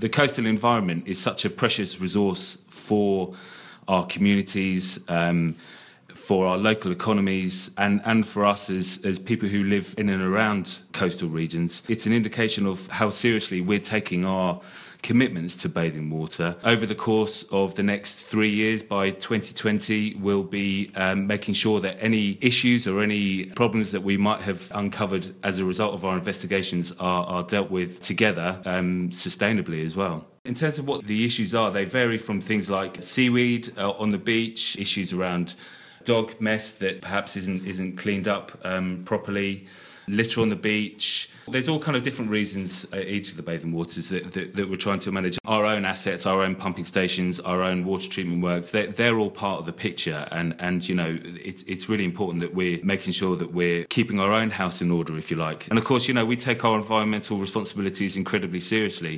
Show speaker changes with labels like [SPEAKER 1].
[SPEAKER 1] The coastal environment is such a precious resource for our communities, for our local economies, and for us as people who live in and around coastal regions. It's an indication of how seriously we're taking our commitments to bathing water. Over the course of the next 3 years, by 2020, we'll be making sure that any issues or any problems that we might have uncovered as a result of our investigations are dealt with together sustainably as well. In terms of what the issues are, they vary from things like seaweed on the beach, issues around dog mess that perhaps isn't cleaned up properly, litter on the beach. There's all kind of different reasons at each of the bathing waters that we're trying to manage. Our own assets, our own pumping stations, our own water treatment works, they're all part of the picture. And you know, it's really important that we're making sure that we're keeping our own house in order, if you like. And of course, you know, we take our environmental responsibilities incredibly seriously.